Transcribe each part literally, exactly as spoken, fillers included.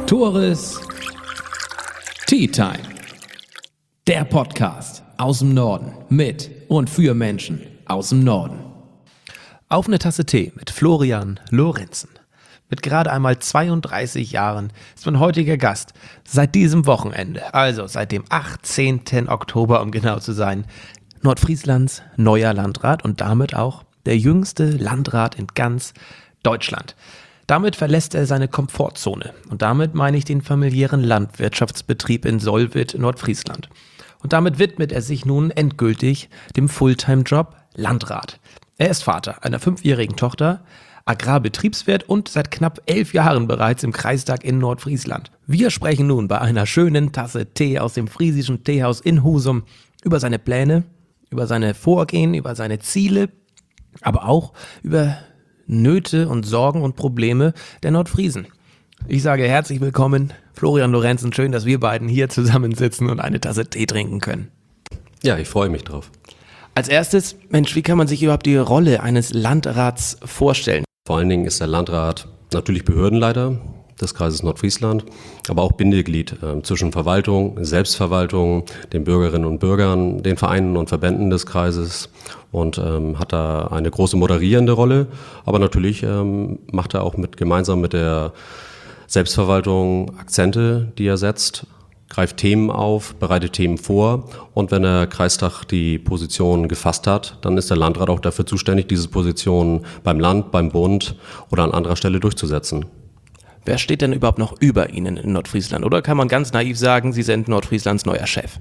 Tores Tea Time. Der Podcast aus dem Norden mit und für Menschen aus dem Norden. Auf eine Tasse Tee mit Florian Lorenzen. Mit gerade einmal zweiunddreißig Jahren ist mein heutiger Gast seit diesem Wochenende, also seit dem achtzehnten Oktober, um genau zu sein, Nordfrieslands neuer Landrat und damit auch der jüngste Landrat in ganz Deutschland. Damit verlässt er seine Komfortzone und damit meine ich den familiären Landwirtschaftsbetrieb in Solwith, Nordfriesland. Und damit widmet er sich nun endgültig dem Fulltime-Job Landrat. Er ist Vater einer fünfjährigen Tochter, Agrarbetriebswirt und seit knapp elf Jahren bereits im Kreistag in Nordfriesland. Wir sprechen nun bei einer schönen Tasse Tee aus dem friesischen Teehaus in Husum über seine Pläne, über seine Vorgehen, über seine Ziele, aber auch über Nöte und Sorgen und Probleme der Nordfriesen. Ich sage herzlich willkommen, Florian Lorenzen. Schön, dass wir beiden hier zusammensitzen und eine Tasse Tee trinken können. Ja, ich freue mich drauf. Als erstes, Mensch, wie kann man sich überhaupt die Rolle eines Landrats vorstellen? Vor allen Dingen ist der Landrat natürlich Behördenleiter des Kreises Nordfriesland, aber auch Bindeglied äh, zwischen Verwaltung, Selbstverwaltung, den Bürgerinnen und Bürgern, den Vereinen und Verbänden des Kreises und ähm, hat da eine große moderierende Rolle, aber natürlich ähm, macht er auch mit gemeinsam mit der Selbstverwaltung Akzente, die er setzt, greift Themen auf, bereitet Themen vor und wenn der Kreistag die Position gefasst hat, dann ist der Landrat auch dafür zuständig, diese Position beim Land, beim Bund oder an anderer Stelle durchzusetzen. Wer steht denn überhaupt noch über Ihnen in Nordfriesland? Oder kann man ganz naiv sagen, Sie sind Nordfrieslands neuer Chef?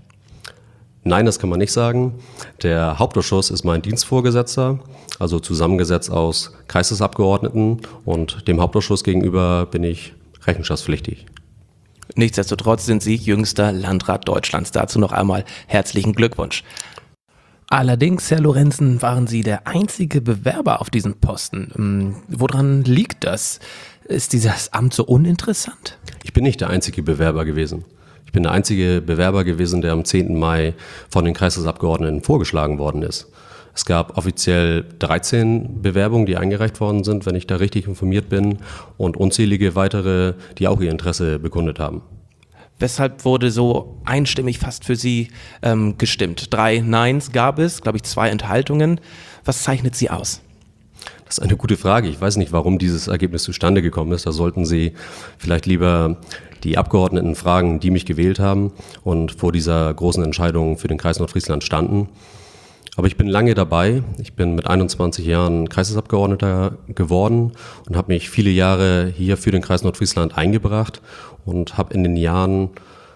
Nein, das kann man nicht sagen. Der Hauptausschuss ist mein Dienstvorgesetzter, also zusammengesetzt aus Kreisabgeordneten und dem Hauptausschuss gegenüber bin ich rechenschaftspflichtig. Nichtsdestotrotz sind Sie jüngster Landrat Deutschlands. Dazu noch einmal herzlichen Glückwunsch. Allerdings, Herr Lorenzen, waren Sie der einzige Bewerber auf diesen Posten. Hm, woran liegt das? Ist dieses Amt so uninteressant? Ich bin nicht der einzige Bewerber gewesen. Ich bin der einzige Bewerber gewesen, der am zehnten Mai von den Kreisabgeordneten vorgeschlagen worden ist. Es gab offiziell dreizehn Bewerbungen, die eingereicht worden sind, wenn ich da richtig informiert bin, und unzählige weitere, die auch ihr Interesse bekundet haben. Weshalb wurde so einstimmig fast für Sie ähm, gestimmt? Drei Neins gab es, glaube ich, zwei Enthaltungen. Was zeichnet Sie aus? Das ist eine gute Frage. Ich weiß nicht, warum dieses Ergebnis zustande gekommen ist. Da sollten Sie vielleicht lieber die Abgeordneten fragen, die mich gewählt haben und vor dieser großen Entscheidung für den Kreis Nordfriesland standen. Aber ich bin lange dabei. Ich bin mit einundzwanzig Jahren Kreisabgeordneter geworden und habe mich viele Jahre hier für den Kreis Nordfriesland eingebracht und habe in den Jahren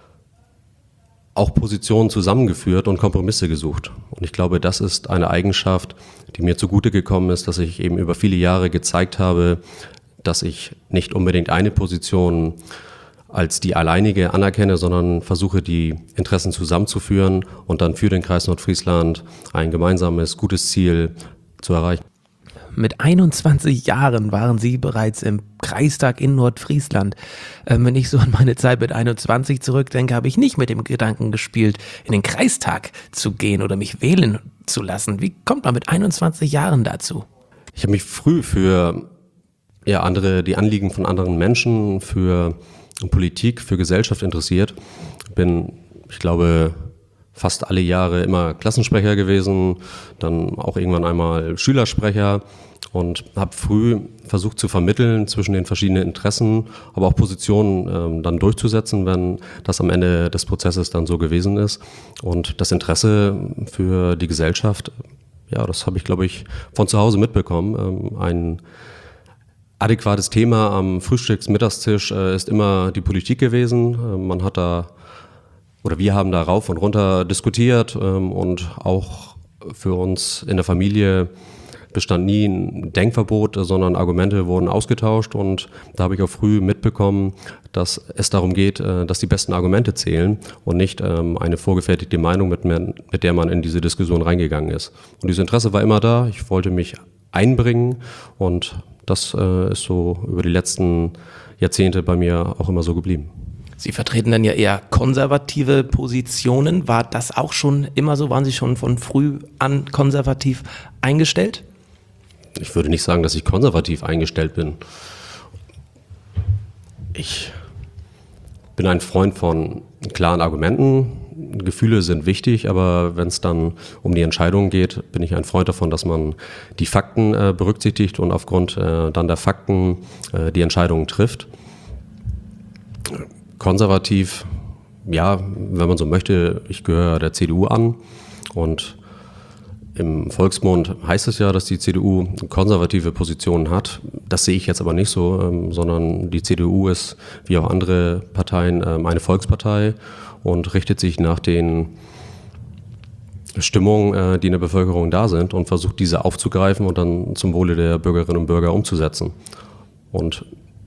auch Positionen zusammengeführt und Kompromisse gesucht. Und ich glaube, das ist eine Eigenschaft, die mir zugute gekommen ist, dass ich eben über viele Jahre gezeigt habe, dass ich nicht unbedingt eine Position als die alleinige anerkenne, sondern versuche, die Interessen zusammenzuführen und dann für den Kreis Nordfriesland ein gemeinsames, gutes Ziel zu erreichen. Mit einundzwanzig Jahren waren Sie bereits im Kreistag in Nordfriesland. Ähm, wenn ich so an meine Zeit mit einundzwanzig zurückdenke, habe ich nicht mit dem Gedanken gespielt, in den Kreistag zu gehen oder mich wählen zu lassen. Wie kommt man mit einundzwanzig Jahren dazu? Ich habe mich früh für ja, andere, die Anliegen von anderen Menschen, für Politik, für Gesellschaft interessiert. Bin, ich glaube, fast alle Jahre immer Klassensprecher gewesen, dann auch irgendwann einmal Schülersprecher und habe früh versucht zu vermitteln zwischen den verschiedenen Interessen, aber auch Positionen ähm, dann durchzusetzen, wenn das am Ende des Prozesses dann so gewesen ist. Und das Interesse für die Gesellschaft, ja, das habe ich, glaube ich, von zu Hause mitbekommen. Ähm, ein adäquates Thema am Frühstücks-Mittagstisch äh, ist immer die Politik gewesen. Äh, man hat da Oder wir haben da rauf und runter diskutiert ähm, und auch für uns in der Familie bestand nie ein Denkverbot, sondern Argumente wurden ausgetauscht und da habe ich auch früh mitbekommen, dass es darum geht, äh, dass die besten Argumente zählen und nicht ähm, eine vorgefertigte Meinung, mit, mit der man in diese Diskussion reingegangen ist. Und dieses Interesse war immer da, ich wollte mich einbringen und das äh, ist so über die letzten Jahrzehnte bei mir auch immer so geblieben. Sie vertreten dann ja eher konservative Positionen. War das auch schon immer so? Waren Sie schon von früh an konservativ eingestellt? Ich würde nicht sagen, dass ich konservativ eingestellt bin. Ich bin ein Freund von klaren Argumenten. Gefühle sind wichtig, aber wenn es dann um die Entscheidungen geht, bin ich ein Freund davon, dass man die Fakten äh, berücksichtigt und aufgrund äh, dann der Fakten äh, die Entscheidungen trifft. Konservativ, ja, wenn man so möchte, ich gehöre der C D U an und im Volksmund heißt es ja, dass die C D U konservative Positionen hat. Das sehe ich jetzt aber nicht so, ähm, sondern die C D U ist, wie auch andere Parteien, ähm, eine Volkspartei und richtet sich nach den Stimmungen, äh, die in der Bevölkerung da sind und versucht, diese aufzugreifen und dann zum Wohle der Bürgerinnen und Bürger umzusetzen. Und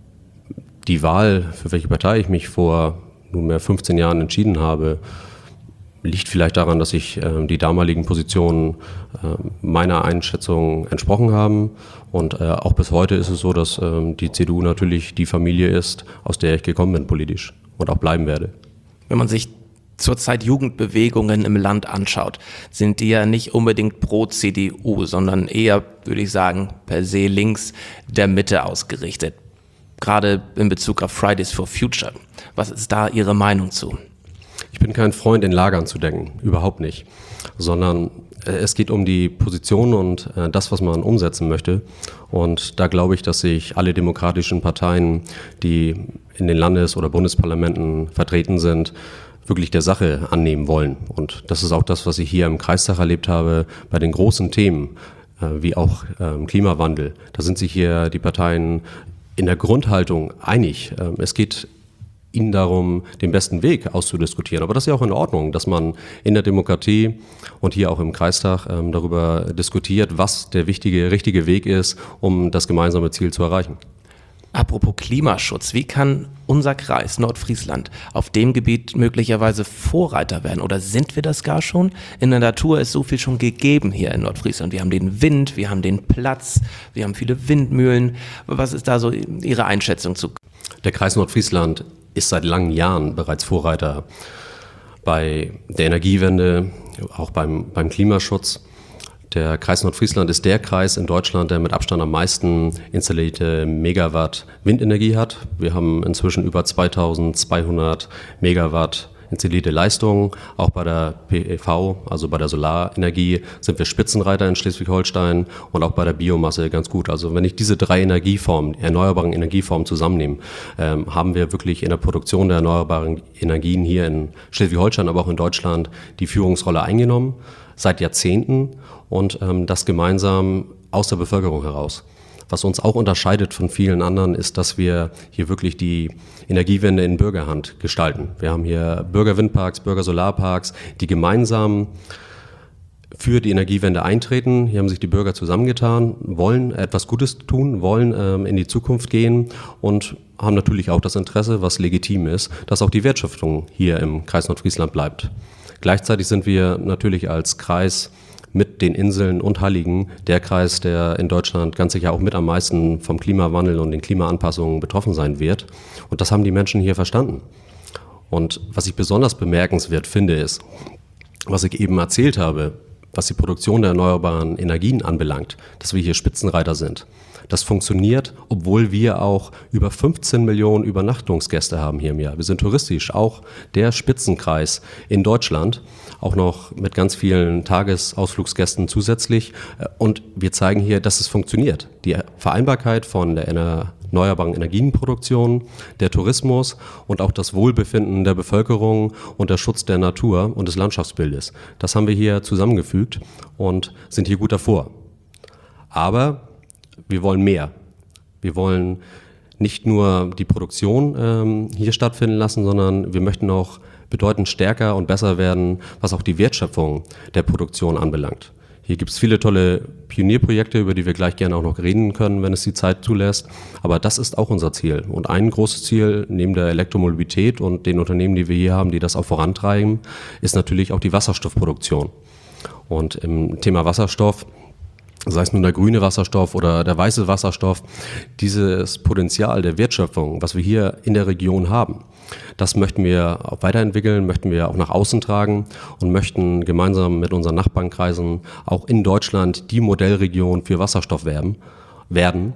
die Wahl, für welche Partei ich mich vor nunmehr fünfzehn Jahren entschieden habe, liegt vielleicht daran, dass sich äh, die damaligen Positionen äh, meiner Einschätzung entsprochen haben. Und äh, auch bis heute ist es so, dass äh, die C D U natürlich die Familie ist, aus der ich gekommen bin politisch und auch bleiben werde. Wenn man sich zurzeit Jugendbewegungen im Land anschaut, sind die ja nicht unbedingt pro C D U, sondern eher, würde ich sagen, per se links der Mitte ausgerichtet. Gerade in Bezug auf Fridays for Future. Was ist da Ihre Meinung zu? Ich bin kein Freund, in Lagern zu denken, überhaupt nicht, sondern es geht um die Position und äh, das, was man umsetzen möchte. Und da glaube ich, dass sich alle demokratischen Parteien, die in den Landes- oder Bundesparlamenten vertreten sind, wirklich der Sache annehmen wollen. Und das ist auch das, was ich hier im Kreistag erlebt habe bei den großen Themen, äh, wie auch äh, Klimawandel. Da sind sich hier die Parteien in der Grundhaltung einig. Äh, es geht ihnen darum, den besten Weg auszudiskutieren. Aber das ist ja auch in Ordnung, dass man in der Demokratie und hier auch im Kreistag ähm, darüber diskutiert, was der wichtige, richtige Weg ist, um das gemeinsame Ziel zu erreichen. Apropos Klimaschutz, wie kann unser Kreis Nordfriesland auf dem Gebiet möglicherweise Vorreiter werden? Oder sind wir das gar schon? In der Natur ist so viel schon gegeben hier in Nordfriesland. Wir haben den Wind, wir haben den Platz, wir haben viele Windmühlen. Was ist da so Ihre Einschätzung zu? Der Kreis Nordfriesland ist seit langen Jahren bereits Vorreiter bei der Energiewende, auch beim, beim Klimaschutz. Der Kreis Nordfriesland ist der Kreis in Deutschland, der mit Abstand am meisten installierte Megawatt Windenergie hat. Wir haben inzwischen über zweitausendzweihundert Megawatt installierte Leistungen. Auch bei der P E V, also bei der Solarenergie, sind wir Spitzenreiter in Schleswig-Holstein und auch bei der Biomasse ganz gut. Also wenn ich diese drei Energieformen, die erneuerbaren Energieformen zusammennehme, ähm, haben wir wirklich in der Produktion der erneuerbaren Energien hier in Schleswig-Holstein, aber auch in Deutschland die Führungsrolle eingenommen, seit Jahrzehnten und ähm, das gemeinsam aus der Bevölkerung heraus. Was uns auch unterscheidet von vielen anderen ist, dass wir hier wirklich die Energiewende in Bürgerhand gestalten. Wir haben hier Bürgerwindparks, Bürgersolarparks, die gemeinsam für die Energiewende eintreten. Hier haben sich die Bürger zusammengetan, wollen etwas Gutes tun, wollen ähm, in die Zukunft gehen und haben natürlich auch das Interesse, was legitim ist, dass auch die Wertschöpfung hier im Kreis Nordfriesland bleibt. Gleichzeitig sind wir natürlich als Kreis mit den Inseln und Halligen der Kreis, der in Deutschland ganz sicher auch mit am meisten vom Klimawandel und den Klimaanpassungen betroffen sein wird. Und das haben die Menschen hier verstanden. Und was ich besonders bemerkenswert finde, ist, was ich eben erzählt habe, was die Produktion der erneuerbaren Energien anbelangt, dass wir hier Spitzenreiter sind. Das funktioniert, obwohl wir auch über fünfzehn Millionen Übernachtungsgäste haben hier im Jahr. Wir sind touristisch auch der Spitzenkreis in Deutschland, auch noch mit ganz vielen Tagesausflugsgästen zusätzlich. Und wir zeigen hier, dass es funktioniert. Die Vereinbarkeit von der erneuerbaren Energienproduktion, der Tourismus und auch das Wohlbefinden der Bevölkerung und der Schutz der Natur und des Landschaftsbildes. Das haben wir hier zusammengefügt und sind hier gut davor. Aber wir wollen mehr. Wir wollen nicht nur die Produktion ähm, hier stattfinden lassen, sondern wir möchten auch bedeutend stärker und besser werden, was auch die Wertschöpfung der Produktion anbelangt. Hier gibt es viele tolle Pionierprojekte, über die wir gleich gerne auch noch reden können, wenn es die Zeit zulässt. Aber das ist auch unser Ziel. Und ein großes Ziel neben der Elektromobilität und den Unternehmen, die wir hier haben, die das auch vorantreiben, ist natürlich auch die Wasserstoffproduktion. Und im Thema Wasserstoff, sei es nun der grüne Wasserstoff oder der weiße Wasserstoff, dieses Potenzial der Wertschöpfung, was wir hier in der Region haben, das möchten wir auch weiterentwickeln, möchten wir auch nach außen tragen und möchten gemeinsam mit unseren Nachbarnkreisen auch in Deutschland die Modellregion für Wasserstoff werden. werden.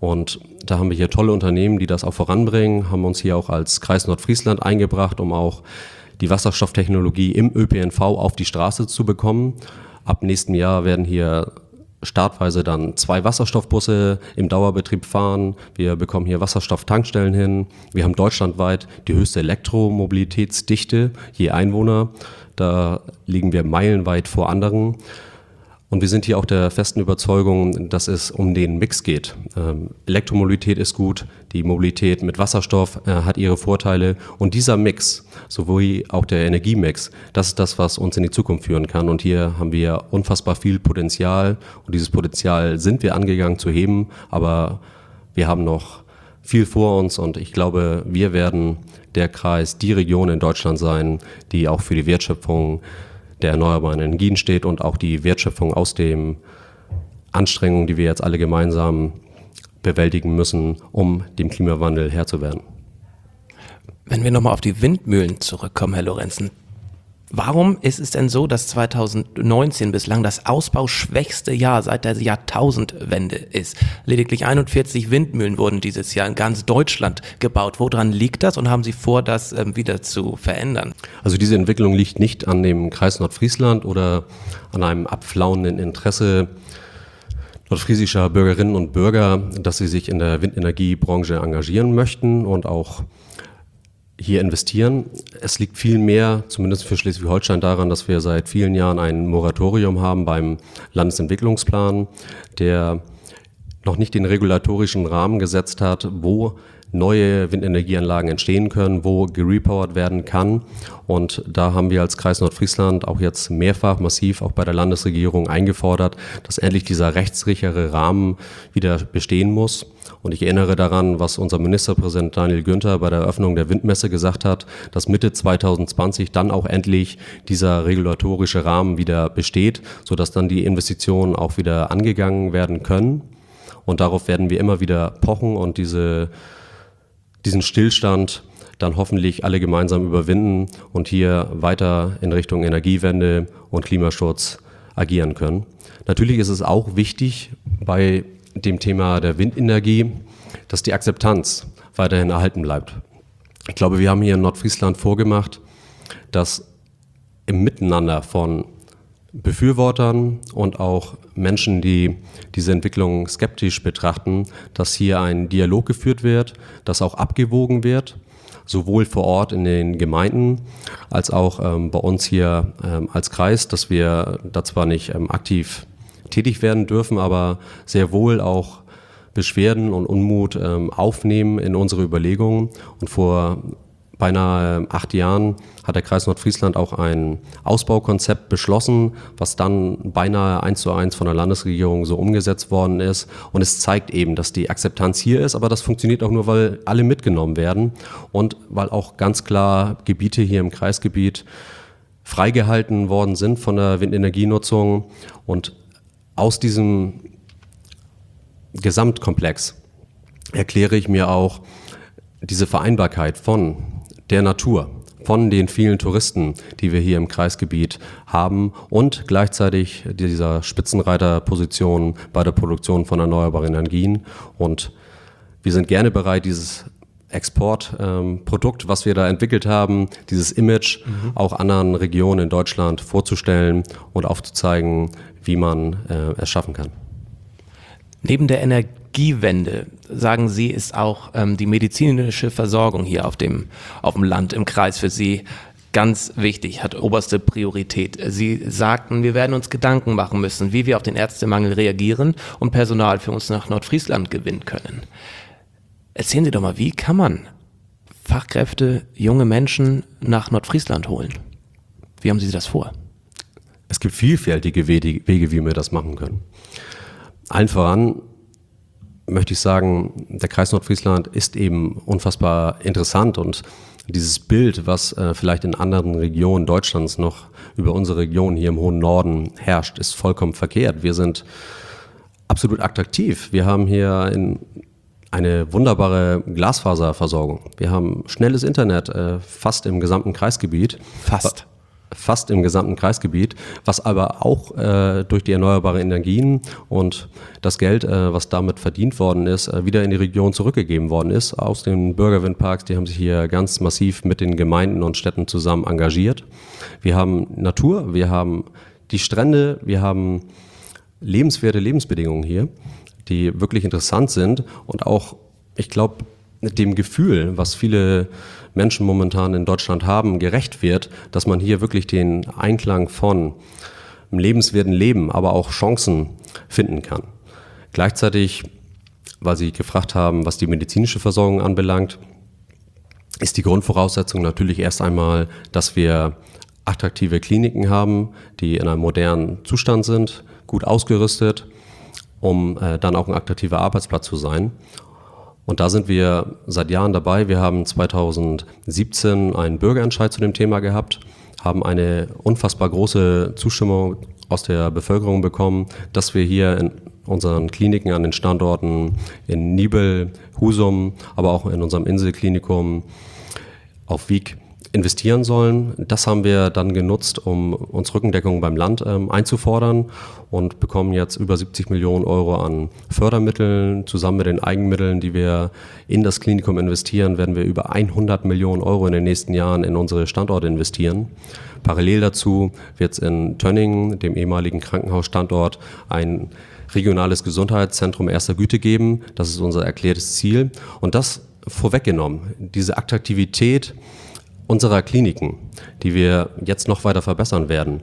Und da haben wir hier tolle Unternehmen, die das auch voranbringen, haben uns hier auch als Kreis Nordfriesland eingebracht, um auch die Wasserstofftechnologie im Ö P N V auf die Straße zu bekommen. Ab nächstem Jahr werden hier startweise dann zwei Wasserstoffbusse im Dauerbetrieb fahren. Wir bekommen hier Wasserstofftankstellen hin. Wir haben deutschlandweit die höchste Elektromobilitätsdichte je Einwohner. Da liegen wir meilenweit vor anderen. Und wir sind hier auch der festen Überzeugung, dass es um den Mix geht. Ähm, Elektromobilität ist gut, die Mobilität mit Wasserstoff äh, hat ihre Vorteile. Und dieser Mix, sowohl auch der Energiemix, das ist das, was uns in die Zukunft führen kann. Und hier haben wir unfassbar viel Potenzial. Und dieses Potenzial sind wir angegangen zu heben. Aber wir haben noch viel vor uns. Und ich glaube, wir werden der Kreis, die Region in Deutschland sein, die auch für die Wertschöpfung der erneuerbaren Energien steht und auch die Wertschöpfung aus den Anstrengungen, die wir jetzt alle gemeinsam bewältigen müssen, um dem Klimawandel Herr zu werden. Wenn wir nochmal auf die Windmühlen zurückkommen, Herr Lorenzen, warum ist es denn so, dass zweitausendneunzehn bislang das ausbauschwächste Jahr seit der Jahrtausendwende ist? Lediglich einundvierzig Windmühlen wurden dieses Jahr in ganz Deutschland gebaut. Woran liegt das und haben Sie vor, das ähm, wieder zu verändern? Also diese Entwicklung liegt nicht an dem Kreis Nordfriesland oder an einem abflauenden Interesse nordfriesischer Bürgerinnen und Bürger, dass sie sich in der Windenergiebranche engagieren möchten und auch hier investieren. Es liegt vielmehr, zumindest für Schleswig-Holstein, daran, dass wir seit vielen Jahren ein Moratorium haben beim Landesentwicklungsplan, der noch nicht den regulatorischen Rahmen gesetzt hat, wo neue Windenergieanlagen entstehen können, wo gerepowert werden kann. Und da haben wir als Kreis Nordfriesland auch jetzt mehrfach massiv auch bei der Landesregierung eingefordert, dass endlich dieser rechtssichere Rahmen wieder bestehen muss. Und ich erinnere daran, was unser Ministerpräsident Daniel Günther bei der Eröffnung der Windmesse gesagt hat, dass Mitte zweitausendzwanzig dann auch endlich dieser regulatorische Rahmen wieder besteht, sodass dann die Investitionen auch wieder angegangen werden können. Und darauf werden wir immer wieder pochen und diese diesen Stillstand dann hoffentlich alle gemeinsam überwinden und hier weiter in Richtung Energiewende und Klimaschutz agieren können. Natürlich ist es auch wichtig bei dem Thema der Windenergie, dass die Akzeptanz weiterhin erhalten bleibt. Ich glaube, wir haben hier in Nordfriesland vorgemacht, dass im Miteinander von Befürwortern und auch Menschen, die diese Entwicklung skeptisch betrachten, dass hier ein Dialog geführt wird, dass auch abgewogen wird, sowohl vor Ort in den Gemeinden als auch ähm, bei uns hier ähm, als Kreis, dass wir da zwar nicht ähm, aktiv tätig werden dürfen, aber sehr wohl auch Beschwerden und Unmut ähm, aufnehmen in unsere Überlegungen. Und vor beinahe acht Jahren hat der Kreis Nordfriesland auch ein Ausbaukonzept beschlossen, was dann beinahe eins zu eins von der Landesregierung so umgesetzt worden ist. Und es zeigt eben, dass die Akzeptanz hier ist, aber das funktioniert auch nur, weil alle mitgenommen werden und weil auch ganz klar Gebiete hier im Kreisgebiet freigehalten worden sind von der Windenergienutzung. Und aus diesem Gesamtkomplex erkläre ich mir auch diese Vereinbarkeit von der Natur, von den vielen Touristen, die wir hier im Kreisgebiet haben und gleichzeitig dieser Spitzenreiterposition bei der Produktion von erneuerbaren Energien. Und wir sind gerne bereit, dieses Exportprodukt, ähm, was wir da entwickelt haben, dieses Image mhm. auch anderen Regionen in Deutschland vorzustellen und aufzuzeigen, wie man äh, es schaffen kann. Neben der Energiewende, sagen Sie, ist auch ähm, die medizinische Versorgung hier auf dem, auf dem Land, im Kreis für Sie ganz wichtig, hat oberste Priorität. Sie sagten, wir werden uns Gedanken machen müssen, wie wir auf den Ärztemangel reagieren und Personal für uns nach Nordfriesland gewinnen können. Erzählen Sie doch mal, wie kann man Fachkräfte, junge Menschen nach Nordfriesland holen? Wie haben Sie das vor? Es gibt vielfältige Wege, wie wir das machen können. Allen voran möchte ich sagen, der Kreis Nordfriesland ist eben unfassbar interessant und dieses Bild, was äh, vielleicht in anderen Regionen Deutschlands noch über unsere Region hier im hohen Norden herrscht, ist vollkommen verkehrt. Wir sind absolut attraktiv. Wir haben hier in eine wunderbare Glasfaserversorgung. Wir haben schnelles Internet, äh, fast im gesamten Kreisgebiet. Fast. fast im gesamten Kreisgebiet, was aber auch äh, durch die erneuerbaren Energien und das Geld, äh, was damit verdient worden ist, äh, wieder in die Region zurückgegeben worden ist aus den Bürgerwindparks. Die haben sich hier ganz massiv mit den Gemeinden und Städten zusammen engagiert. Wir haben Natur, wir haben die Strände, wir haben lebenswerte Lebensbedingungen hier, die wirklich interessant sind und auch, ich glaube, dem Gefühl, was viele Menschen momentan in Deutschland haben, gerecht wird, dass man hier wirklich den Einklang von einem lebenswerten Leben, aber auch Chancen finden kann. Gleichzeitig, weil Sie gefragt haben, was die medizinische Versorgung anbelangt, ist die Grundvoraussetzung natürlich erst einmal, dass wir attraktive Kliniken haben, die in einem modernen Zustand sind, gut ausgerüstet, um äh, dann auch ein attraktiver Arbeitsplatz zu sein. Und da sind wir seit Jahren dabei. Wir haben zweitausendsiebzehn einen Bürgerentscheid zu dem Thema gehabt, haben eine unfassbar große Zustimmung aus der Bevölkerung bekommen, dass wir hier in unseren Kliniken an den Standorten in Nibel, Husum, aber auch in unserem Inselklinikum auf Wiek investieren sollen. Das haben wir dann genutzt, um uns Rückendeckung beim Land ähm, einzufordern und bekommen jetzt über siebzig Millionen Euro an Fördermitteln. Zusammen mit den Eigenmitteln, die wir in das Klinikum investieren, werden wir über hundert Millionen Euro in den nächsten Jahren in unsere Standorte investieren. Parallel dazu wird es in Tönningen, dem ehemaligen Krankenhausstandort, ein regionales Gesundheitszentrum erster Güte geben. Das ist unser erklärtes Ziel. Und das vorweggenommen, diese Attraktivität unserer Kliniken, die wir jetzt noch weiter verbessern werden,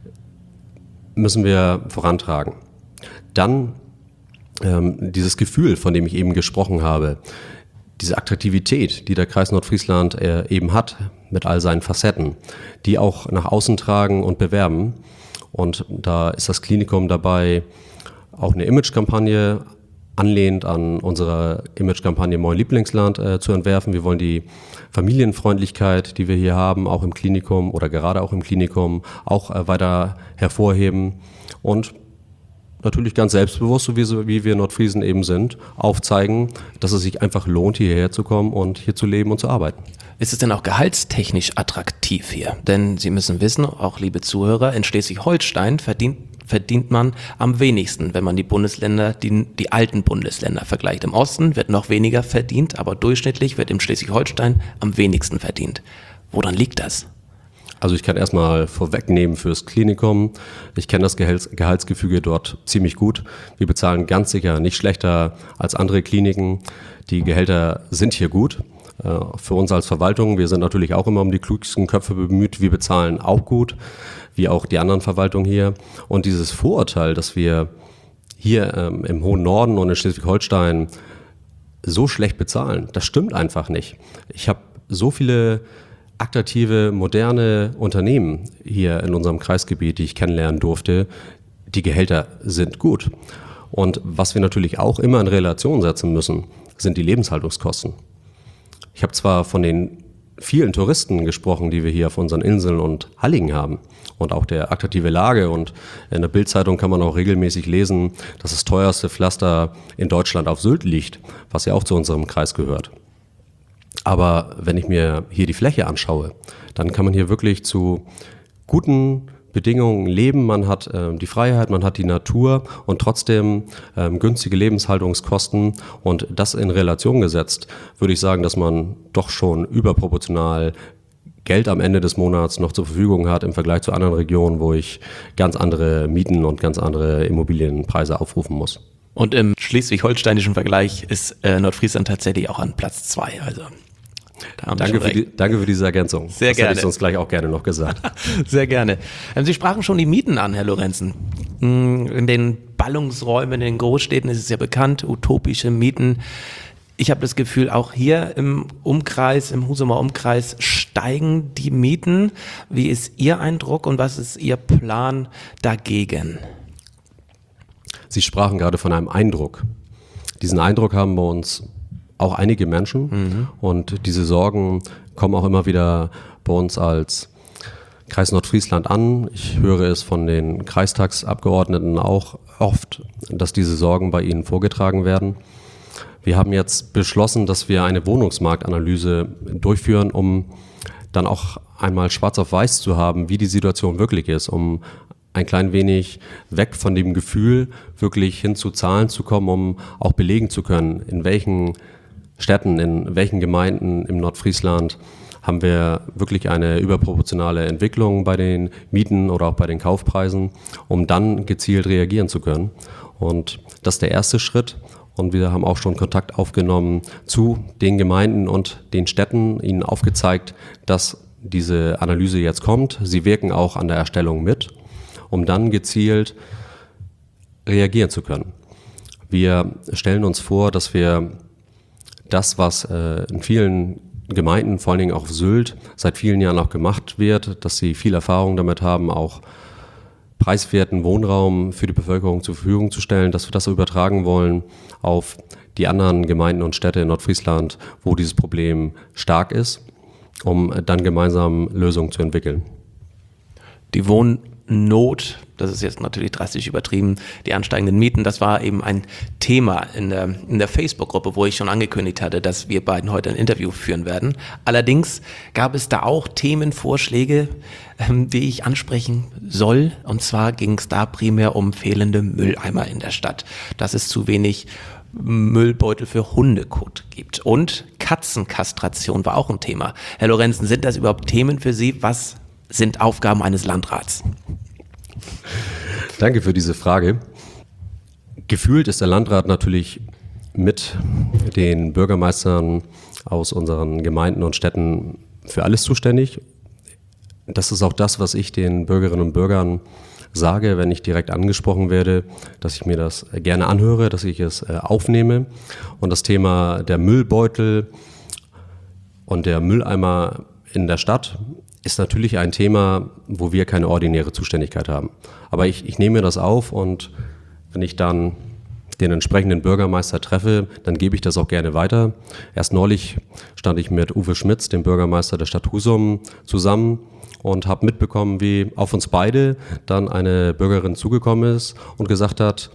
müssen wir vorantragen. Dann ähm, dieses Gefühl, von dem ich eben gesprochen habe, diese Attraktivität, die der Kreis Nordfriesland äh, eben hat, mit all seinen Facetten, die auch nach außen tragen und bewerben. Und da ist das Klinikum dabei, auch eine Imagekampagne anlehnt an unsere Imagekampagne Moin Lieblingsland äh, zu entwerfen. Wir wollen die Familienfreundlichkeit, die wir hier haben, auch im Klinikum oder gerade auch im Klinikum, auch äh, weiter hervorheben und natürlich ganz selbstbewusst, so wie, wie wir Nordfriesen eben sind, aufzeigen, dass es sich einfach lohnt, hierher zu kommen und hier zu leben und zu arbeiten. Ist es denn auch gehaltstechnisch attraktiv hier? Denn Sie müssen wissen, auch liebe Zuhörer, in Schleswig-Holstein verdient verdient man am wenigsten, wenn man die Bundesländer, die, die alten Bundesländer vergleicht. Im Osten wird noch weniger verdient, aber durchschnittlich wird im Schleswig-Holstein am wenigsten verdient. Woran liegt das? Also ich kann erstmal vorwegnehmen fürs Klinikum. Ich kenne das Gehalts- Gehaltsgefüge dort ziemlich gut. Wir bezahlen ganz sicher nicht schlechter als andere Kliniken. Die Gehälter sind hier gut. Für uns als Verwaltung, wir sind natürlich auch immer um die klügsten Köpfe bemüht. Wir bezahlen auch gut, wie auch die anderen Verwaltungen hier. Und dieses Vorurteil, dass wir hier ähm, im hohen Norden und in Schleswig-Holstein so schlecht bezahlen, das stimmt einfach nicht. Ich habe so viele attraktive, moderne Unternehmen hier in unserem Kreisgebiet, die ich kennenlernen durfte. Die Gehälter sind gut. Und was wir natürlich auch immer in Relation setzen müssen, sind die Lebenshaltungskosten. Ich habe zwar von den vielen Touristen gesprochen, die wir hier auf unseren Inseln und Halligen haben und auch der attraktive Lage, und in der Bild-Zeitung kann man auch regelmäßig lesen, dass das teuerste Pflaster in Deutschland auf Sylt liegt, was ja auch zu unserem Kreis gehört. Aber wenn ich mir hier die Fläche anschaue, dann kann man hier wirklich zu guten Bedingungen leben. Man hat äh, die Freiheit, man hat die Natur und trotzdem ähm, günstige Lebenshaltungskosten, und das in Relation gesetzt, würde ich sagen, dass man doch schon überproportional Geld am Ende des Monats noch zur Verfügung hat im Vergleich zu anderen Regionen, wo ich ganz andere Mieten und ganz andere Immobilienpreise aufrufen muss. Und im schleswig-holsteinischen Vergleich ist äh, Nordfriesland tatsächlich auch an Platz zwei. Also Danke für, die, danke für diese Ergänzung. Sehr das gerne. hätte ich sonst gleich auch gerne noch gesagt. Sehr gerne. Sie sprachen schon die Mieten an, Herr Lorenzen. In den Ballungsräumen, in den Großstädten ist es ja bekannt, utopische Mieten. Ich habe das Gefühl, auch hier im Umkreis, im Husumer Umkreis steigen die Mieten. Wie ist Ihr Eindruck und was ist Ihr Plan dagegen? Sie sprachen gerade von einem Eindruck. Diesen Eindruck haben bei uns auch einige Menschen, mhm. und diese Sorgen kommen auch immer wieder bei uns als Kreis Nordfriesland an. Ich höre es von den Kreistagsabgeordneten auch oft, dass diese Sorgen bei ihnen vorgetragen werden. Wir haben jetzt beschlossen, dass wir eine Wohnungsmarktanalyse durchführen, um dann auch einmal schwarz auf weiß zu haben, wie die Situation wirklich ist, um ein klein wenig weg von dem Gefühl wirklich hin zu Zahlen zu kommen, um auch belegen zu können, in welchen Städten, in welchen Gemeinden im Nordfriesland haben wir wirklich eine überproportionale Entwicklung bei den Mieten oder auch bei den Kaufpreisen, um dann gezielt reagieren zu können. Und das ist der erste Schritt. Und wir haben auch schon Kontakt aufgenommen zu den Gemeinden und den Städten, ihnen aufgezeigt, dass diese Analyse jetzt kommt. Sie wirken auch an der Erstellung mit, um dann gezielt reagieren zu können. Wir stellen uns vor, dass wir das, was äh, in vielen Gemeinden, vor allen Dingen auch auf Sylt, seit vielen Jahren auch gemacht wird, dass sie viel Erfahrung damit haben, auch preiswerten Wohnraum für die Bevölkerung zur Verfügung zu stellen, dass wir das übertragen wollen auf die anderen Gemeinden und Städte in Nordfriesland, wo dieses Problem stark ist, um dann gemeinsam Lösungen zu entwickeln. Die Wohnnot, das ist jetzt natürlich drastisch übertrieben, die ansteigenden Mieten, das war eben ein Thema in der, in der Facebook-Gruppe, wo ich schon angekündigt hatte, dass wir beiden heute ein Interview führen werden. Allerdings gab es da auch Themenvorschläge, ähm, die ich ansprechen soll. Und zwar ging es da primär um fehlende Mülleimer in der Stadt, dass es zu wenig Müllbeutel für Hundekot gibt. Und Katzenkastration war auch ein Thema. Herr Lorenzen, sind das überhaupt Themen für Sie? Was sind Aufgaben eines Landrats? Danke für diese Frage. Gefühlt ist der Landrat natürlich mit den Bürgermeistern aus unseren Gemeinden und Städten für alles zuständig. Das ist auch das, was ich den Bürgerinnen und Bürgern sage, wenn ich direkt angesprochen werde, dass ich mir das gerne anhöre, dass ich es aufnehme. Und das Thema der Müllbeutel und der Mülleimer in der Stadt ist natürlich ein Thema, wo wir keine ordinäre Zuständigkeit haben. Aber ich, ich nehme das auf, und wenn ich dann den entsprechenden Bürgermeister treffe, dann gebe ich das auch gerne weiter. Erst neulich stand ich mit Uwe Schmitz, dem Bürgermeister der Stadt Husum, zusammen und habe mitbekommen, wie auf uns beide dann eine Bürgerin zugekommen ist und gesagt hat: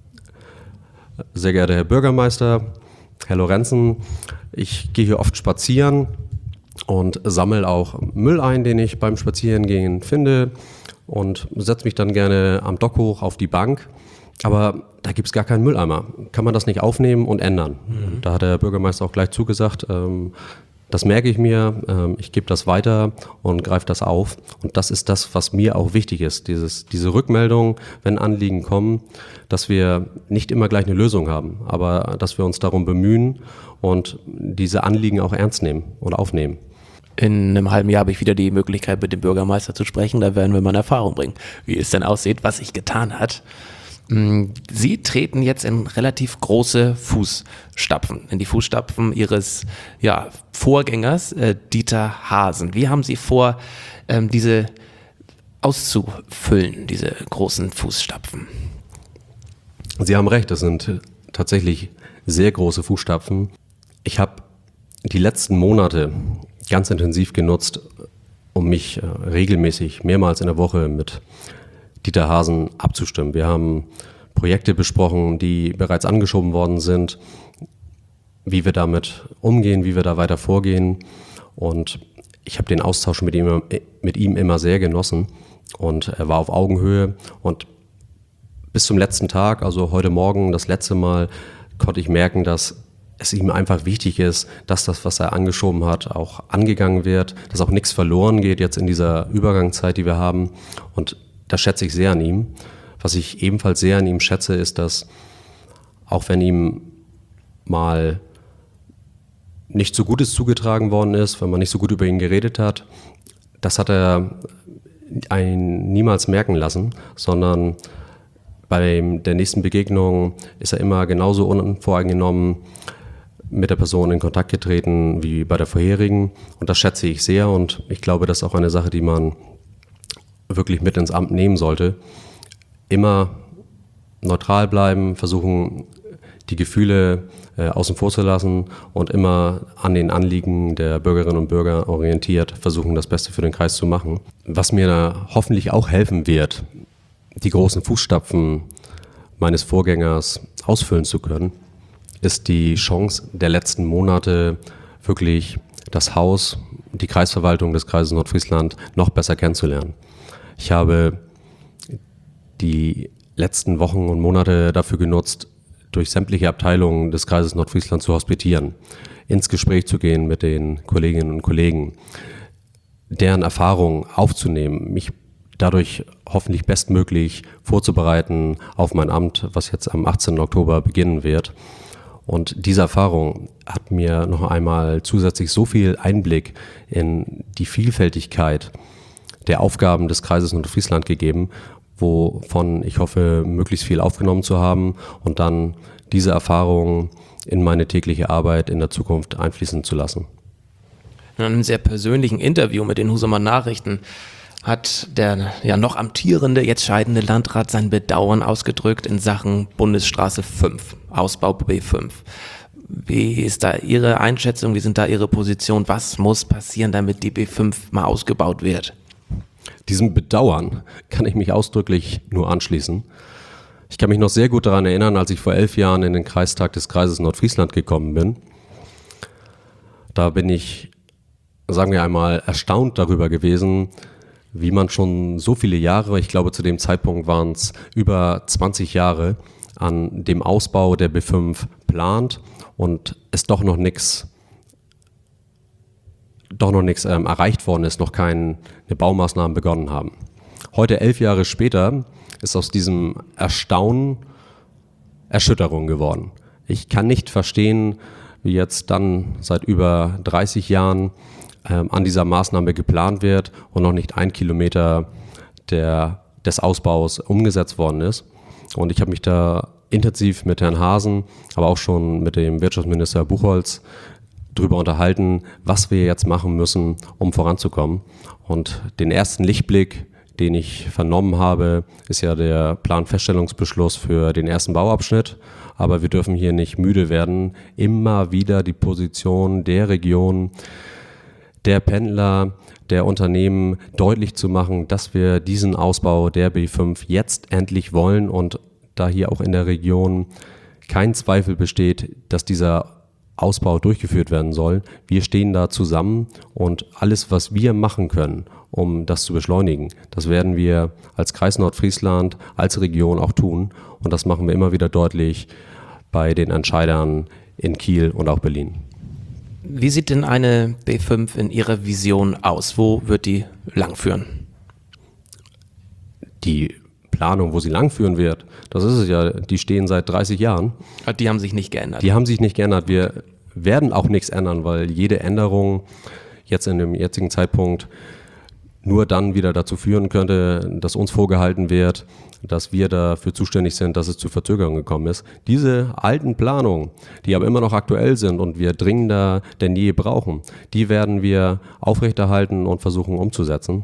Sehr geehrter Herr Bürgermeister, Herr Lorenzen, ich gehe hier oft spazieren und sammle auch Müll ein, den ich beim Spazierengehen finde, und setze mich dann gerne am Dock hoch auf die Bank. Aber da gibt es gar keinen Mülleimer. Kann man das nicht aufnehmen und ändern? Mhm. Da hat der Bürgermeister auch gleich zugesagt, ähm, das merke ich mir, ähm, ich gebe das weiter und greife das auf. Und das ist das, was mir auch wichtig ist, dieses, diese Rückmeldung, wenn Anliegen kommen, dass wir nicht immer gleich eine Lösung haben, aber dass wir uns darum bemühen und diese Anliegen auch ernst nehmen und aufnehmen. In einem halben Jahr habe ich wieder die Möglichkeit, mit dem Bürgermeister zu sprechen. Da werden wir mal eine Erfahrung bringen, wie es denn aussieht, was sich getan hat. Sie treten jetzt in relativ große Fußstapfen, in die Fußstapfen Ihres ja, Vorgängers, äh, Dieter Haasen. Wie haben Sie vor, ähm, diese auszufüllen, diese großen Fußstapfen? Sie haben recht, das sind tatsächlich sehr große Fußstapfen. Ich habe die letzten Monate ganz intensiv genutzt, um mich äh, regelmäßig mehrmals in der Woche mit Dieter Haasen abzustimmen. Wir haben Projekte besprochen, die bereits angeschoben worden sind, wie wir damit umgehen, wie wir da weiter vorgehen. Und ich habe den Austausch mit ihm, mit ihm immer sehr genossen, und er war auf Augenhöhe. Und bis zum letzten Tag, also heute Morgen das letzte Mal, konnte ich merken, dass es ihm einfach wichtig ist, dass das, was er angeschoben hat, auch angegangen wird, dass auch nichts verloren geht jetzt in dieser Übergangszeit, die wir haben. Und das schätze ich sehr an ihm. Was ich ebenfalls sehr an ihm schätze, ist, dass auch wenn ihm mal nicht so Gutes zugetragen worden ist, wenn man nicht so gut über ihn geredet hat, das hat er einen niemals merken lassen, sondern bei der nächsten Begegnung ist er immer genauso unvoreingenommen mit der Person in Kontakt getreten wie bei der vorherigen. Und das schätze ich sehr, und ich glaube, das ist auch eine Sache, die man wirklich mit ins Amt nehmen sollte. Immer neutral bleiben, versuchen, die Gefühle äh, außen vor zu lassen und immer an den Anliegen der Bürgerinnen und Bürger orientiert versuchen, das Beste für den Kreis zu machen. Was mir da hoffentlich auch helfen wird, die großen Fußstapfen meines Vorgängers ausfüllen zu können, ist die Chance der letzten Monate, wirklich das Haus, die Kreisverwaltung des Kreises Nordfriesland noch besser kennenzulernen. Ich habe die letzten Wochen und Monate dafür genutzt, durch sämtliche Abteilungen des Kreises Nordfriesland zu hospitieren, ins Gespräch zu gehen mit den Kolleginnen und Kollegen, deren Erfahrungen aufzunehmen, mich dadurch hoffentlich bestmöglich vorzubereiten auf mein Amt, was jetzt am achtzehnten Oktober beginnen wird. Und diese Erfahrung hat mir noch einmal zusätzlich so viel Einblick in die Vielfältigkeit der Aufgaben des Kreises Nordfriesland gegeben, wovon ich hoffe, möglichst viel aufgenommen zu haben und dann diese Erfahrungen in meine tägliche Arbeit in der Zukunft einfließen zu lassen. In einem sehr persönlichen Interview mit den Husumer Nachrichten hat der ja noch amtierende, jetzt scheidende Landrat sein Bedauern ausgedrückt in Sachen Bundesstraße fünf, Ausbau B fünf. Wie ist da Ihre Einschätzung, wie sind da Ihre Positionen? Was muss passieren, damit die B fünf mal ausgebaut wird? Diesem Bedauern kann ich mich ausdrücklich nur anschließen. Ich kann mich noch sehr gut daran erinnern, als ich vor elf Jahren in den Kreistag des Kreises Nordfriesland gekommen bin. Da bin ich, sagen wir einmal, erstaunt darüber gewesen, wie man schon so viele Jahre, ich glaube zu dem Zeitpunkt waren es über zwanzig Jahre, an dem Ausbau der B fünf plant und es doch noch nichts doch noch nichts ähm, erreicht worden ist, noch keine Baumaßnahmen begonnen haben. Heute, elf Jahre später, ist aus diesem Erstaunen Erschütterung geworden. Ich kann nicht verstehen, wie jetzt dann seit über dreißig Jahren ähm, an dieser Maßnahme geplant wird und noch nicht ein Kilometer der, des Ausbaus umgesetzt worden ist. Und ich habe mich da intensiv mit Herrn Hasen, aber auch schon mit dem Wirtschaftsminister Buchholz darüber unterhalten, was wir jetzt machen müssen, um voranzukommen. Und den ersten Lichtblick, den ich vernommen habe, ist ja der Planfeststellungsbeschluss für den ersten Bauabschnitt. Aber wir dürfen hier nicht müde werden, immer wieder die Position der Region, der Pendler, der Unternehmen deutlich zu machen, dass wir diesen Ausbau der B fünf jetzt endlich wollen und da hier auch in der Region kein Zweifel besteht, dass dieser Ausbau durchgeführt werden soll. Wir stehen da zusammen und alles, was wir machen können, um das zu beschleunigen, das werden wir als Kreis Nordfriesland, als Region auch tun. Und das machen wir immer wieder deutlich bei den Entscheidern in Kiel und auch Berlin. Wie sieht denn eine B fünf in Ihrer Vision aus? Wo wird die langführen? Die Planung, wo sie langführen wird, das ist es ja, die stehen seit dreißig Jahren. Die haben sich nicht geändert. Die haben sich nicht geändert. Wir werden auch nichts ändern, weil jede Änderung jetzt in dem jetzigen Zeitpunkt nur dann wieder dazu führen könnte, dass uns vorgehalten wird, dass wir dafür zuständig sind, dass es zu Verzögerungen gekommen ist. Diese alten Planungen, die aber immer noch aktuell sind und wir dringender denn je brauchen, die werden wir aufrechterhalten und versuchen umzusetzen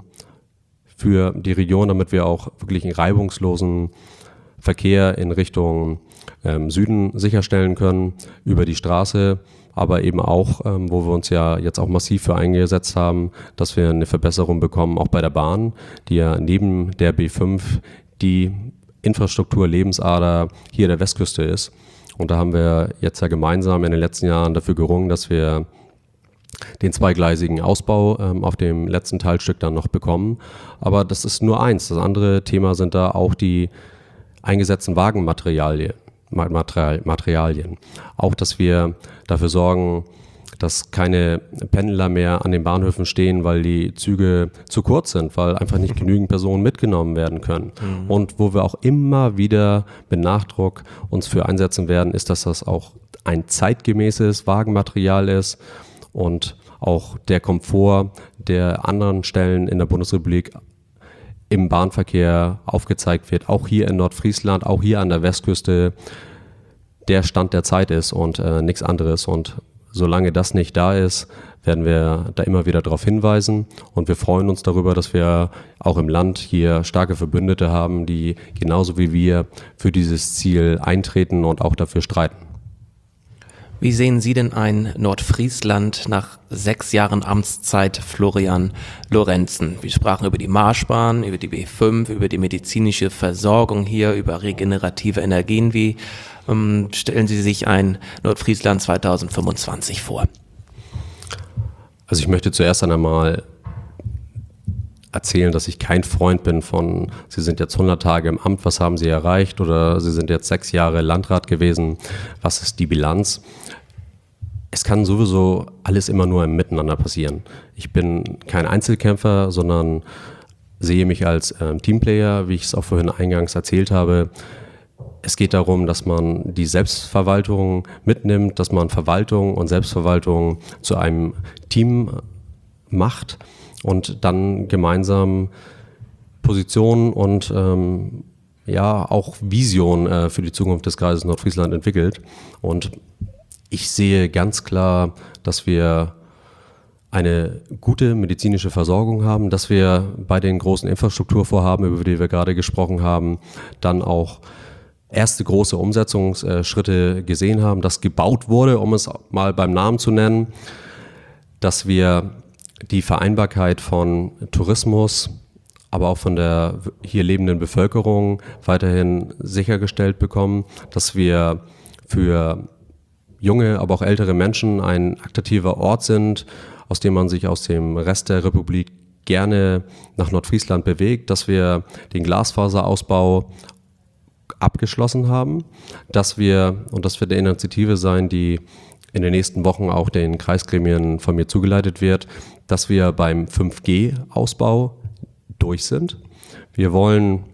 für die Region, damit wir auch wirklich einen reibungslosen Verkehr in Richtung ähm, Süden sicherstellen können, über die Straße, aber eben auch, ähm, wo wir uns ja jetzt auch massiv für eingesetzt haben, dass wir eine Verbesserung bekommen, auch bei der Bahn, die ja neben der B fünf die Infrastruktur-Lebensader hier der Westküste ist. Und da haben wir jetzt ja gemeinsam in den letzten Jahren dafür gerungen, dass wir den zweigleisigen Ausbau ähm, auf dem letzten Teilstück dann noch bekommen. Aber das ist nur eins. Das andere Thema sind da auch die eingesetzten Wagenmaterialien. Material, Materialien. Auch, dass wir dafür sorgen, dass keine Pendler mehr an den Bahnhöfen stehen, weil die Züge zu kurz sind, weil einfach nicht genügend Personen mitgenommen werden können. Mhm. Und wo wir auch immer wieder mit Nachdruck uns für einsetzen werden, ist, dass das auch ein zeitgemäßes Wagenmaterial ist und auch der Komfort der anderen Stellen in der Bundesrepublik im Bahnverkehr aufgezeigt wird, auch hier in Nordfriesland, auch hier an der Westküste, der Stand der Zeit ist und äh, nichts anderes. Und solange das nicht da ist, werden wir da immer wieder darauf hinweisen. Und wir freuen uns darüber, dass wir auch im Land hier starke Verbündete haben, die genauso wie wir für dieses Ziel eintreten und auch dafür streiten. Wie sehen Sie denn ein Nordfriesland nach sechs Jahren Amtszeit, Florian Lorenzen? Wir sprachen über die Marschbahn, über die B fünf, über die medizinische Versorgung hier, über regenerative Energien. Wie ähm, stellen Sie sich ein Nordfriesland zweitausendfünfundzwanzig vor? Also ich möchte zuerst einmal erzählen, dass ich kein Freund bin von, Sie sind jetzt hundert Tage im Amt, was haben Sie erreicht? Oder Sie sind jetzt sechs Jahre Landrat gewesen, was ist die Bilanz? Es kann sowieso alles immer nur im Miteinander passieren. Ich bin kein Einzelkämpfer, sondern sehe mich als äh, Teamplayer, wie ich es auch vorhin eingangs erzählt habe. Es geht darum, dass man die Selbstverwaltung mitnimmt, dass man Verwaltung und Selbstverwaltung zu einem Team macht und dann gemeinsam Positionen und ähm, ja auch Vision äh, für die Zukunft des Kreises Nordfriesland entwickelt. Und ich sehe ganz klar, dass wir eine gute medizinische Versorgung haben, dass wir bei den großen Infrastrukturvorhaben, über die wir gerade gesprochen haben, dann auch erste große Umsetzungsschritte gesehen haben, dass gebaut wurde, um es mal beim Namen zu nennen, dass wir die Vereinbarkeit von Tourismus, aber auch von der hier lebenden Bevölkerung weiterhin sichergestellt bekommen, dass wir für junge, aber auch ältere Menschen ein attraktiver Ort sind, aus dem man sich aus dem Rest der Republik gerne nach Nordfriesland bewegt, dass wir den Glasfaserausbau abgeschlossen haben, dass wir, und das wird eine Initiative sein, die in den nächsten Wochen auch den Kreisgremien von mir zugeleitet wird, dass wir beim fünf G Ausbau durch sind. Wir wollen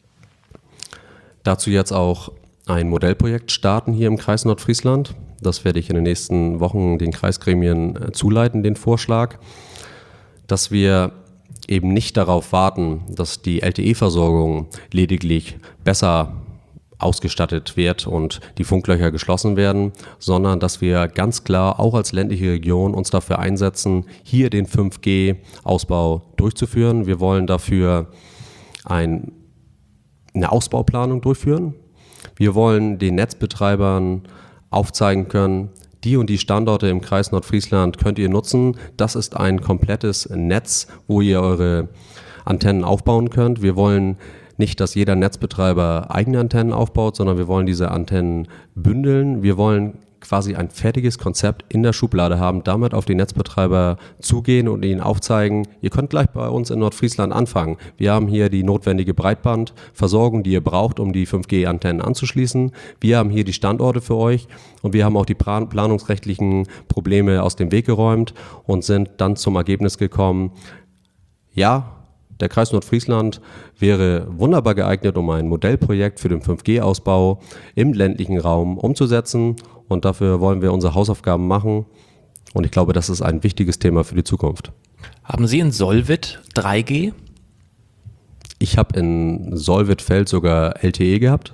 dazu jetzt auch ein Modellprojekt starten hier im Kreis Nordfriesland. Das werde ich in den nächsten Wochen den Kreisgremien zuleiten, den Vorschlag, dass wir eben nicht darauf warten, dass die L T E-Versorgung lediglich besser ausgestattet wird und die Funklöcher geschlossen werden, sondern dass wir ganz klar auch als ländliche Region uns dafür einsetzen, hier den fünf G Ausbau durchzuführen. Wir wollen dafür ein, eine Ausbauplanung durchführen. Wir wollen den Netzbetreibern aufzeigen können, die und die Standorte im Kreis Nordfriesland könnt ihr nutzen. Das ist ein komplettes Netz, wo ihr eure Antennen aufbauen könnt. Wir wollen nicht, dass jeder Netzbetreiber eigene Antennen aufbaut, sondern wir wollen diese Antennen bündeln. Wir wollen quasi ein fertiges Konzept in der Schublade haben, damit auf die Netzbetreiber zugehen und ihnen aufzeigen, ihr könnt gleich bei uns in Nordfriesland anfangen. Wir haben hier die notwendige Breitbandversorgung, die ihr braucht, um die fünf G Antennen anzuschließen. Wir haben hier die Standorte für euch und wir haben auch die planungsrechtlichen Probleme aus dem Weg geräumt und sind dann zum Ergebnis gekommen, ja, der Kreis Nordfriesland wäre wunderbar geeignet, um ein Modellprojekt für den fünf G Ausbau im ländlichen Raum umzusetzen. Und dafür wollen wir unsere Hausaufgaben machen. Und ich glaube, das ist ein wichtiges Thema für die Zukunft. Haben Sie in Solvit drei G? Ich habe in Solvit-Feld sogar L T E gehabt.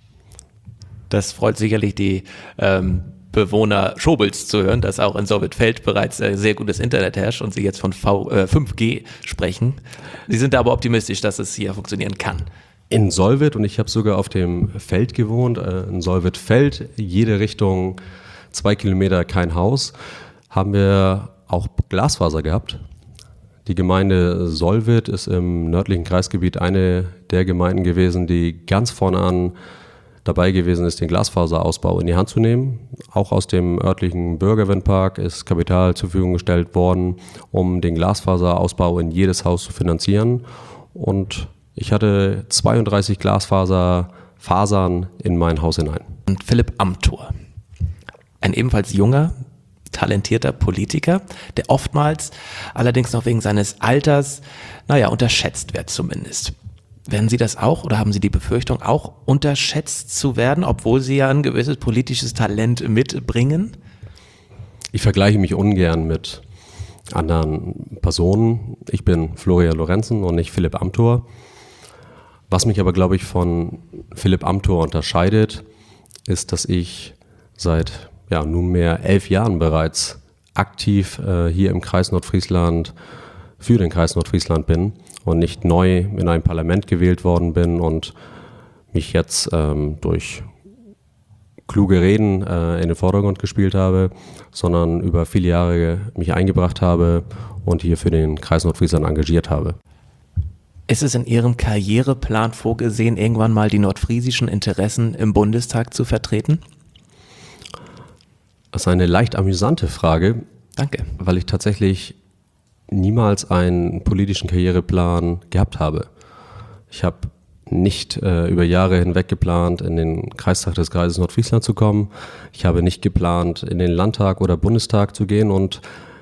Das freut sicherlich die ähm, Bewohner Schobels zu hören, dass auch in Solvit-Feld bereits äh, sehr gutes Internet herrscht und Sie jetzt von v, äh, fünf G sprechen. Sie sind da aber optimistisch, dass es hier funktionieren kann. In Solvit, und ich habe sogar auf dem Feld gewohnt, äh, in Solvit-Feld, jede Richtung zwei Kilometer kein Haus, haben wir auch Glasfaser gehabt. Die Gemeinde Solvit ist im nördlichen Kreisgebiet eine der Gemeinden gewesen, die ganz vorne an dabei gewesen ist, den Glasfaserausbau in die Hand zu nehmen. Auch aus dem örtlichen Bürgerwindpark ist Kapital zur Verfügung gestellt worden, um den Glasfaserausbau in jedes Haus zu finanzieren. Und ich hatte zweiunddreißig Glasfaserfasern in mein Haus hinein. Und Philipp Amthor, ein ebenfalls junger, talentierter Politiker, der oftmals allerdings noch wegen seines Alters, naja, unterschätzt wird zumindest. Werden Sie das auch oder haben Sie die Befürchtung, auch unterschätzt zu werden, obwohl Sie ja ein gewisses politisches Talent mitbringen? Ich vergleiche mich ungern mit anderen Personen. Ich bin Florian Lorenzen und nicht Philipp Amthor. Was mich aber, glaube ich, von Philipp Amthor unterscheidet, ist, dass ich seit ja, nunmehr elf Jahren bereits aktiv äh, hier im Kreis Nordfriesland für den Kreis Nordfriesland bin und nicht neu in ein Parlament gewählt worden bin und mich jetzt ähm, durch kluge Reden äh, in den Vordergrund gespielt habe, sondern über viele Jahre mich eingebracht habe und hier für den Kreis Nordfriesland engagiert habe. Ist es in Ihrem Karriereplan vorgesehen, irgendwann mal die nordfriesischen Interessen im Bundestag zu vertreten? Das ist eine leicht amüsante Frage. Danke. Weil ich tatsächlich niemals einen politischen Karriereplan gehabt habe. Ich habe nicht äh, über Jahre hinweg geplant, in den Kreistag des Kreises Nordfriesland zu kommen. Ich habe nicht geplant, in den Landtag oder Bundestag zu gehen und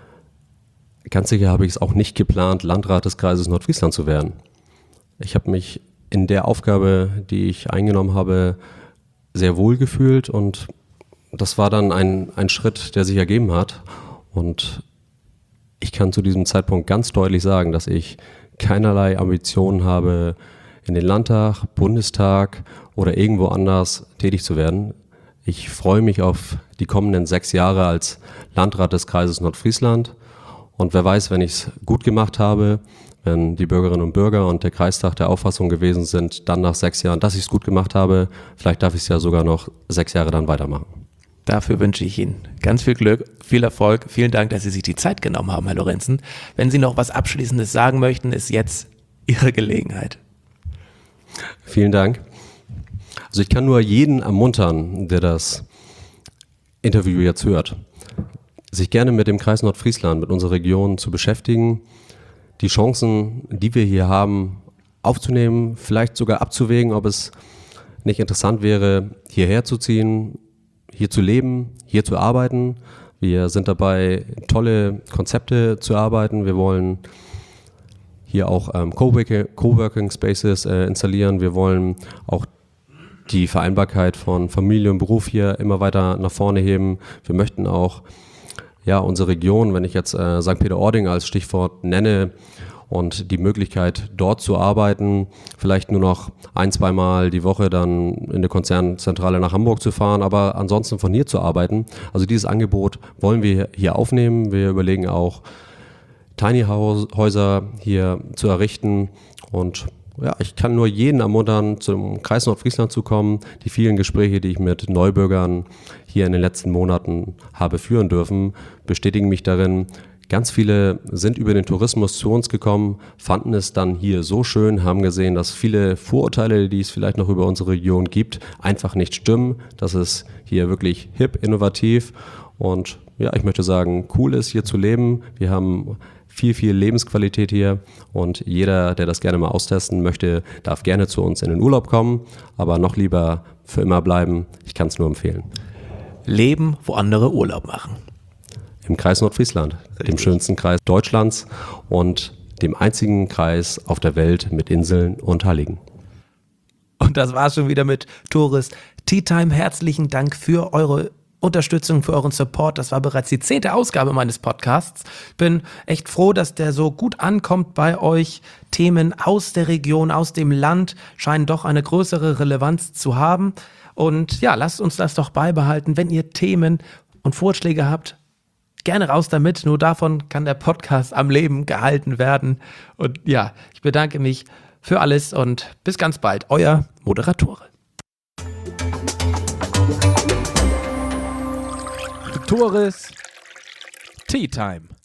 ganz sicher habe ich es auch nicht geplant, Landrat des Kreises Nordfriesland zu werden. Ich habe mich in der Aufgabe, die ich eingenommen habe, sehr wohl gefühlt und das war dann ein, ein Schritt, der sich ergeben hat. Und ich kann zu diesem Zeitpunkt ganz deutlich sagen, dass ich keinerlei Ambitionen habe, in den Landtag, Bundestag oder irgendwo anders tätig zu werden. Ich freue mich auf die kommenden sechs Jahre als Landrat des Kreises Nordfriesland. Und wer weiß, wenn ich es gut gemacht habe, wenn die Bürgerinnen und Bürger und der Kreistag der Auffassung gewesen sind, dann nach sechs Jahren, dass ich es gut gemacht habe, vielleicht darf ich es ja sogar noch sechs Jahre dann weitermachen. Dafür wünsche ich Ihnen ganz viel Glück, viel Erfolg. Vielen Dank, dass Sie sich die Zeit genommen haben, Herr Lorenzen. Wenn Sie noch was Abschließendes sagen möchten, ist jetzt Ihre Gelegenheit. Vielen Dank. Also ich kann nur jeden ermuntern, der das Interview jetzt hört, sich gerne mit dem Kreis Nordfriesland, mit unserer Region zu beschäftigen, die Chancen, die wir hier haben, aufzunehmen, vielleicht sogar abzuwägen, ob es nicht interessant wäre, hierher zu ziehen, hier zu leben, hier zu arbeiten. Wir sind dabei, tolle Konzepte zu erarbeiten. Wir wollen hier auch ähm, Coworking, Coworking Spaces äh, installieren. Wir wollen auch die Vereinbarkeit von Familie und Beruf hier immer weiter nach vorne heben. Wir möchten auch ja, unsere Region, wenn ich jetzt äh, Sankt Peter-Ording als Stichwort nenne und die Möglichkeit dort zu arbeiten, vielleicht nur noch ein, zweimal die Woche dann in der Konzernzentrale nach Hamburg zu fahren, aber ansonsten von hier zu arbeiten. Also dieses Angebot wollen wir hier aufnehmen. Wir überlegen auch, Tiny Häuser hier zu errichten und ja, ich kann nur jeden ermuntern, zum Kreis Nordfriesland zu kommen. Die vielen Gespräche, die ich mit Neubürgern hier in den letzten Monaten habe führen dürfen, bestätigen mich darin. Ganz viele sind über den Tourismus zu uns gekommen, fanden es dann hier so schön, haben gesehen, dass viele Vorurteile, die es vielleicht noch über unsere Region gibt, einfach nicht stimmen. Das ist hier wirklich hip, innovativ und ja, ich möchte sagen, cool ist hier zu leben. Wir haben viel, viel Lebensqualität hier und jeder, der das gerne mal austesten möchte, darf gerne zu uns in den Urlaub kommen, aber noch lieber für immer bleiben. Ich kann es nur empfehlen. Leben, wo andere Urlaub machen. Im Kreis Nordfriesland, Richtig. Dem schönsten Kreis Deutschlands und dem einzigen Kreis auf der Welt mit Inseln und Halligen. Und das war's schon wieder mit Tourist Tea Time. Herzlichen Dank für eure Unterstützung, für euren Support. Das war bereits die zehnte Ausgabe meines Podcasts. Bin echt froh, dass der so gut ankommt bei euch. Themen aus der Region, aus dem Land scheinen doch eine größere Relevanz zu haben. Und ja, lasst uns das doch beibehalten. Wenn ihr Themen und Vorschläge habt, gerne raus damit. Nur davon kann der Podcast am Leben gehalten werden. Und ja, ich bedanke mich für alles und bis ganz bald. Euer Moderatore. Tourist Tea Time.